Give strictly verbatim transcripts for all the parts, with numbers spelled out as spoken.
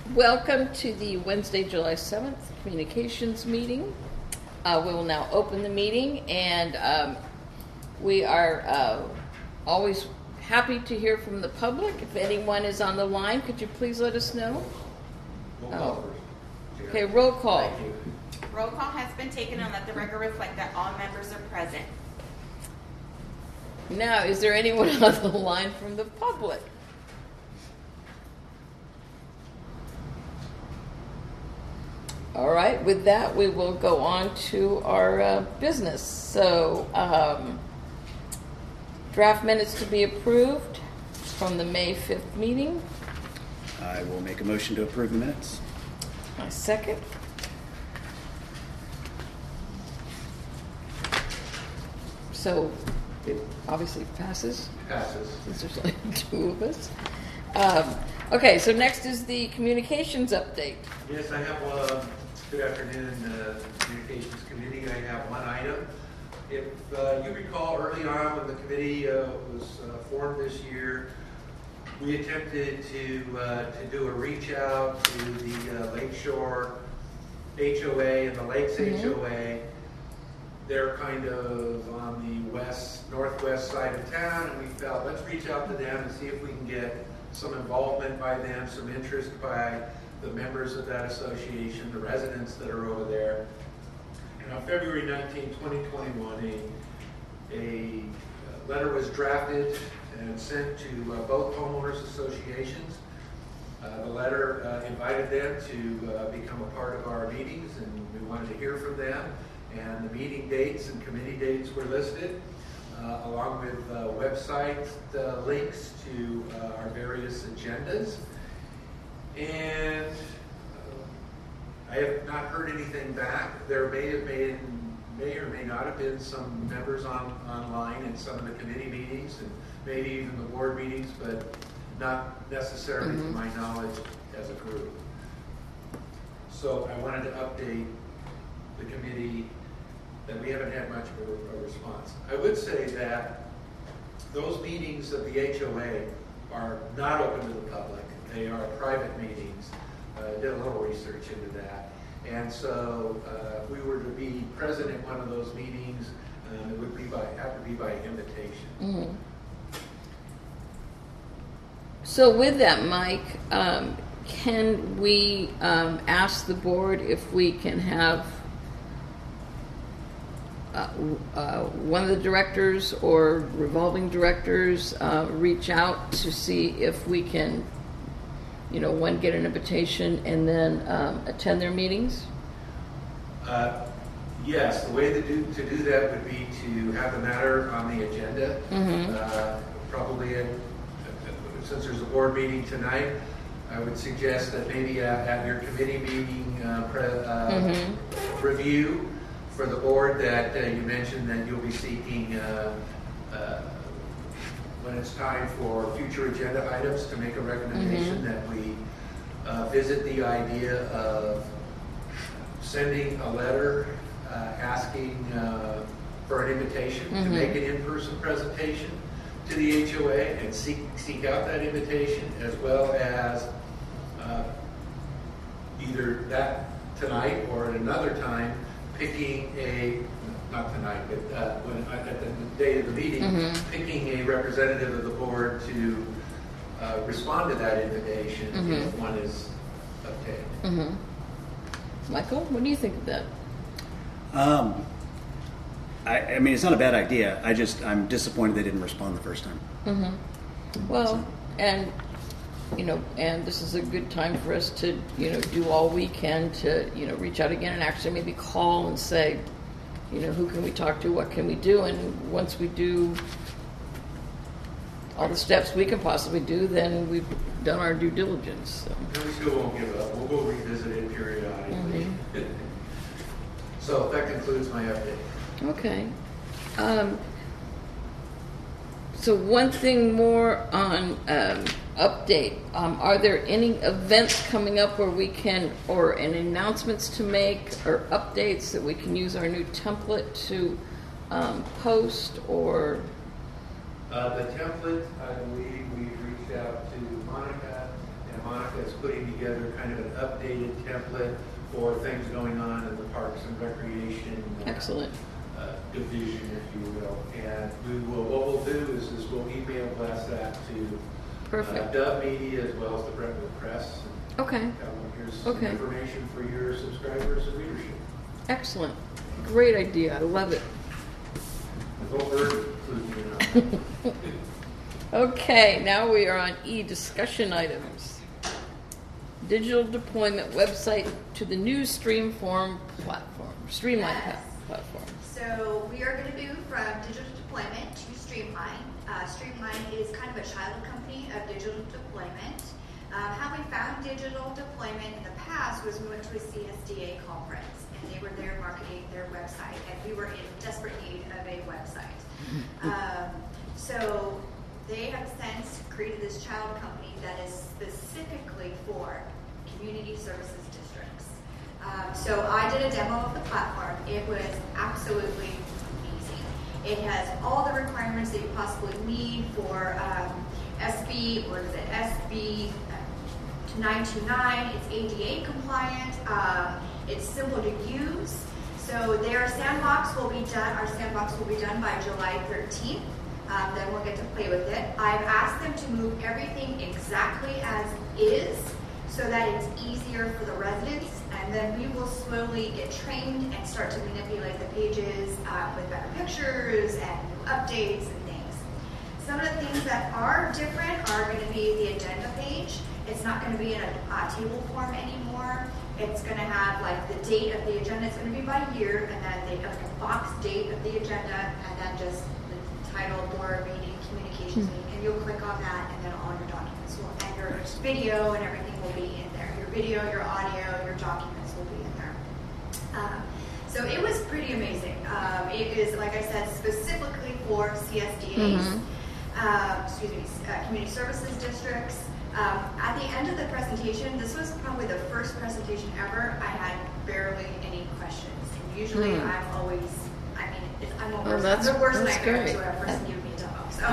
Welcome to the Wednesday, July seventh communications meeting. Uh, we will now open the meeting, and um, we are uh, always happy to hear from the public. If anyone is on the line, could you please let us know? Roll call oh. Okay, roll call. Thank you. Roll call has been taken, and let the record reflect that all members are present. Now, is there anyone on the line from the public? All right, with that, we will go on to our uh, business. So, um, draft minutes to be approved from the May fifth meeting. I will make a motion to approve the minutes. My second. So, it obviously passes. Passes. Since there's only two of us. Um, okay, so next is the communications update. Yes, I have one. Good afternoon, uh, Communications Committee. I have one item. If uh, you recall, early on when the committee uh, was uh, formed this year, we attempted to uh, to do a reach out to the uh, Lakeshore H O A and the Lakes Mm-hmm. H O A. They're kind of on the west, northwest side of town, and we felt let's reach out to them and see if we can get some involvement by them, some interest by the members of that association, the residents that are over there. And on February nineteenth, twenty twenty-one, a, a letter was drafted and sent to uh, both homeowners associations. Uh, the letter uh, invited them to uh, become a part of our meetings, and we wanted to hear from them. And the meeting dates and committee dates were listed, uh, along with uh, website uh, links to uh, our various agendas. And uh, I have not heard anything back. There may have been, may or may not have been some members on online in some of the committee meetings and maybe even the board meetings, but not necessarily Mm-hmm. to my knowledge as a group. So I wanted to update the committee that we haven't had much of a, a response. I would say that those meetings of the H O A are not open to the public. They are private meetings. I uh, did a little research into that. And so uh, if we were to be present at one of those meetings, uh, it would be by, have to be by invitation. Mm-hmm. So with that, Mike, um, can we um, ask the board if we can have uh, uh, one of the directors or revolving directors uh, reach out to see if we can, you know, one, get an invitation and then um, attend their meetings? Uh, yes, the way to do, to do that would be to have the matter on the agenda. Mm-hmm. Uh, probably, at, since there's a board meeting tonight, I would suggest that maybe uh, at your committee meeting uh, pre, uh, Mm-hmm. review for the board that uh, you mentioned that you'll be seeking uh, uh, when it's time for future agenda items to make a recommendation Mm-hmm. that we uh, visit the idea of sending a letter uh, asking uh, for an invitation Mm-hmm. to make an in-person presentation to the H O A and seek seek out that invitation, as well as uh, either that tonight or at another time picking a, not tonight, but uh, when, at the day of the meeting, Mm-hmm. picking a representative of the board to uh, respond to that invitation Mm-hmm. if one is obtained. Mm-hmm. Michael, what do you think of that? Um, I, I mean, it's not a bad idea. I just, I'm disappointed they didn't respond the first time. Mm-hmm. Well, and, you know, and this is a good time for us to, you know, do all we can to, you know, reach out again and actually maybe call and say, you know, who can we talk to, what can we do? And once we do all the steps we can possibly do, then we've done our due diligence. So. And we still won't give up. We'll go revisit it periodically. Mm-hmm. So that concludes my update. Okay. Um, so one thing more on um, update. Um, are there any events coming up where we can, or any announcements to make, or updates that we can use our new template to um, post, or? Uh, the template, I believe we reached out to Monica and Monica is putting together kind of an updated template for things going on in the Parks and Recreation uh, Excellent. uh, division, if you will. And we will, what we'll do is, is we'll email blast that to Perfect. uh, Dove Media as well as the Brentwood Press. Okay. And, uh, here's some Okay. information for your subscribers and readership. Excellent. Great idea. I love it. The whole bird including you know. Okay, now we are on E, discussion items. Digital deployment website to the new Streamform platform, Streamline Yes. pa- platform. So we are going to move from digital deployment to Streamline. Uh, Streamline is kind of a child company of digital deployment. Um, how we found digital deployment in the past was we went to a C S D A conference and they were there marketing their website and we were in desperate need of a website. Um, so they have since created this child company that is specifically for community services districts. Um, so I did a demo of the platform. It was absolutely amazing. It has all the requirements that you possibly need for um, S B, or is it S B nine two nine. It's A D A compliant. Um, it's simple to use. So their sandbox will be done. Our sandbox will be done by July thirteenth. Um, then we'll get to play with it. I've asked them to move everything exactly as is so that it's easier for the residents, and then we will slowly get trained and start to manipulate the pages uh, with better pictures and new updates and things. Some of the things that are different are going to be the agenda page. It's not going to be in a uh, table form anymore. It's going to have like the date of the agenda. It's going to be by year, and then they have like a box date of the agenda, and then just title, board meeting, communications meeting, and you'll click on that, and then all your documents will, and your video and everything will be in there. Your video, your audio, your documents will be in there. Um, so it was pretty amazing. Um, it is, like I said, specifically for C S D As, Mhm. uh, excuse me, uh, community services districts. Um, at the end of the presentation, this was probably the first presentation ever, I had barely any questions. And usually Mm. I'm always, I mean, it's, I'm a Oh, worst, that's- I'm the worst that's nightmare great. to a person giving me a demo. So,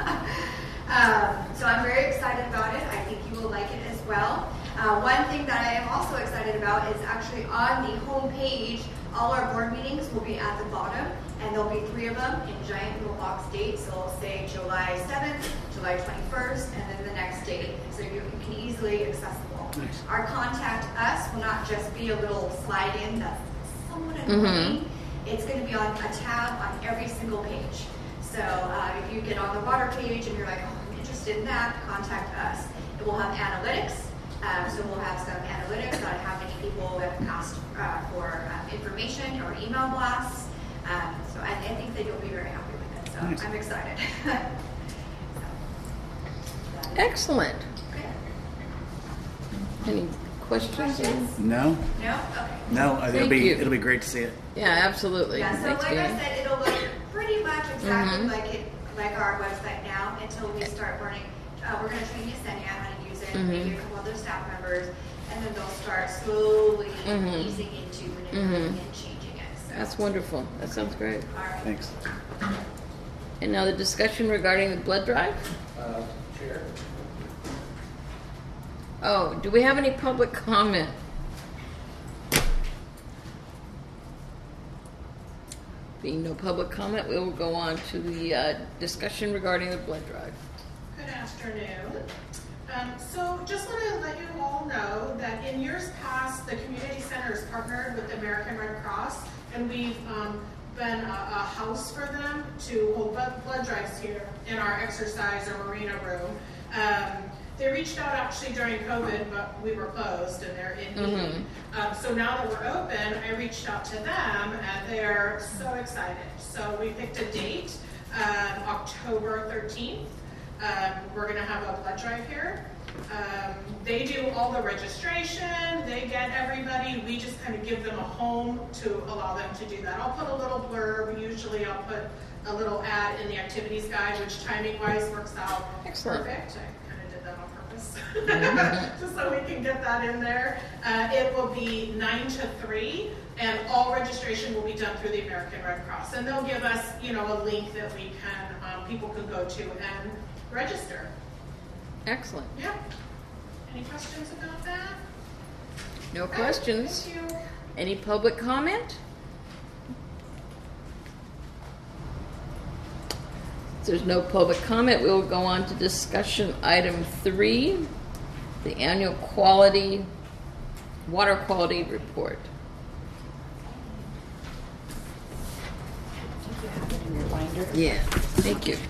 um, so I'm very excited about it. I think you will like it as well. Uh, one thing that I am also excited about is actually on the home page, all our board meetings will be at the bottom, and there'll be three of them in giant little box dates. So it'll say July seventh, July twenty-first, and then the next date, so you can easily accessible. Nice. Our contact us will not just be a little slide in that's somewhat Mhm. annoying. It's going to be on a tab on every single page. So uh, if you get on the water page and you're like, oh, I'm interested in that, contact us. It will have analytics. Um, so we'll have some analytics on how many people have asked uh, for um, information or email blasts. Um, so I, I think that you'll be very happy with it. So Nice. I'm excited. so, Excellent. okay. Any questions? Questions? No, No? Okay. no. It'll Thank be you. it'll be great to see it. Yeah, absolutely. Yeah, so Thanks, like I Dan. said, it'll look pretty much exactly Mhm. like it, like our website now until we start learning. Uh, we're going to train Yesenia how to use it, Mhm. maybe a couple other staff members, and then they'll start slowly Mhm. easing into manipulating Mhm. and changing it. So, That's wonderful. That sounds great. all right. Thanks. And now the discussion regarding the blood drive. Uh, Chair? Oh, do we have any public comment? Being no public comment, we will go on to the uh, discussion regarding the blood drive. Good afternoon. Um, so just want to let you all know that in years past, the community center has partnered with the American Red Cross, and we've um, been a, a house for them to hold blood, blood drives here in our exercise or marina room. Um, they reached out actually during COVID, but we were closed and they're in need. Mhm. Um, so now that we're open, I reached out to them and they're so excited. So we picked a date, um, October thirteenth. Um, we're going to have a blood drive here. Um, they do all the registration. They get everybody. We just kind of give them a home to allow them to do that. I'll put a little blurb. Usually I'll put a little ad in the activities guide, which timing-wise works out Excellent. perfect. I kind of did that on purpose, just so we can get that in there. Uh, it will be nine to three, and all registration will be done through the American Red Cross. And they'll give us, you know, a link that we can, um, people can go to and register. Excellent. Yeah. Any questions about that? No Okay, questions. Thank you. Any public comment? If there's no public comment, we will go on to discussion item three, the annual quality, water quality report. You have it in your binder. Yeah, thank you.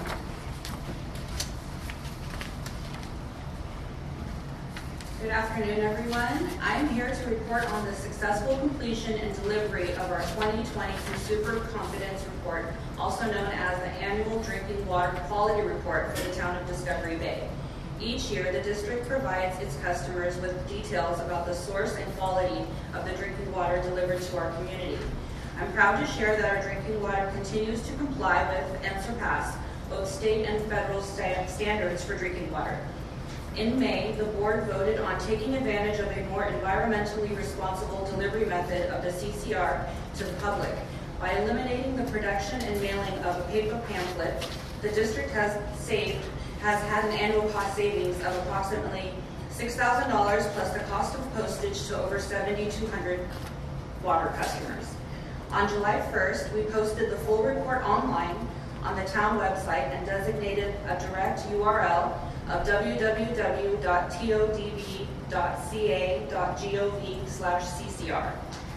Good afternoon, everyone. I am here to report on the successful completion and delivery of our twenty twenty Consumer Confidence Report, also known as the Annual Drinking Water Quality Report for the town of Discovery Bay. Each year, the district provides its customers with details about the source and quality of the drinking water delivered to our community. I'm proud to share that our drinking water continues to comply with and surpass both state and federal sta- standards for drinking water. In May, the board voted on taking advantage of a more environmentally responsible delivery method of the C C R to the public. By eliminating the production and mailing of a paper pamphlet, the district has saved, has had an annual cost savings of approximately six thousand dollars plus the cost of postage to over seven thousand two hundred water customers. On July first, we posted the full report online on the town website and designated a direct U R L of w w w dot todb dot c a dot gov slash c c r.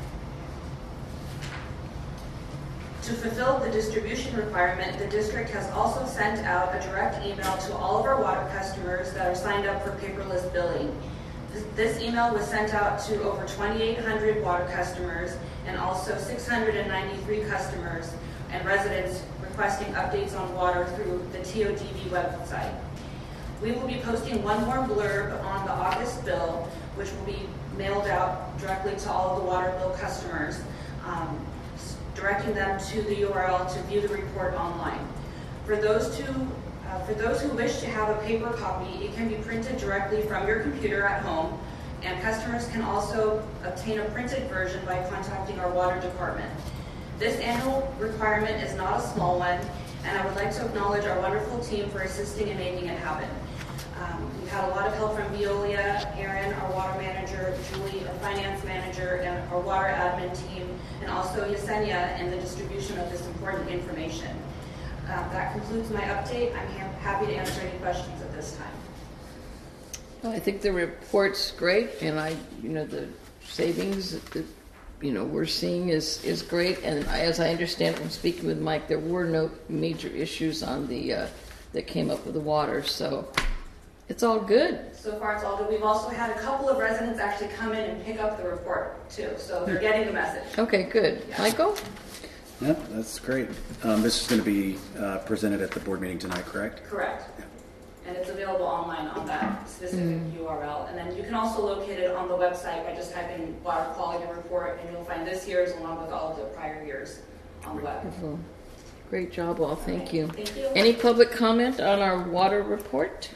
To fulfill the distribution requirement, the district has also sent out a direct email to all of our water customers that are signed up for paperless billing. This, this email was sent out to over twenty-eight hundred water customers and also six hundred ninety-three customers and residents requesting updates on water through the T O D B website. We will be posting one more blurb on the August bill, which will be mailed out directly to all of the water bill customers, um, directing them to the U R L to view the report online. For those, two, uh, for those who wish to have a paper copy, it can be printed directly from your computer at home, and customers can also obtain a printed version by contacting our water department. This annual requirement is not a small one, and I would like to acknowledge our wonderful team for assisting in making it happen. Um, we've had a lot of help from Veolia, Aaron, our water manager, Julie, our finance manager, and our water admin team, and also Yesenia in the distribution of this important information. Uh, that concludes my update. I'm ha- happy to answer any questions at this time. Well, I think the report's great, and I, you know, the savings that, you know, we're seeing is, is great. And as I understand from speaking with Mike, there were no major issues on the uh, that came up with the water, so it's all good. So far, it's all good. We've also had a couple of residents actually come in and pick up the report too, so they're getting the message. Okay, good. Yeah. Michael? Yep, that's great. Um, this is going to be uh, presented at the board meeting tonight, correct? Correct. And it's available online on that specific U R L. And then you can also locate it on the website by just typing water quality report, and you'll find this year's along with all of the prior years on the web. Wonderful. Great job, all. Thank you. Thank you. Any public comment on our water report?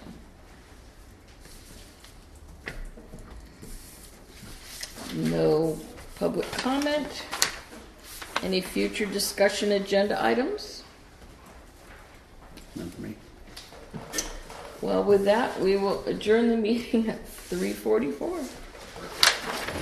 No public comment. Any future discussion agenda items? None for me. Well, with that, we will adjourn the meeting at three forty-four.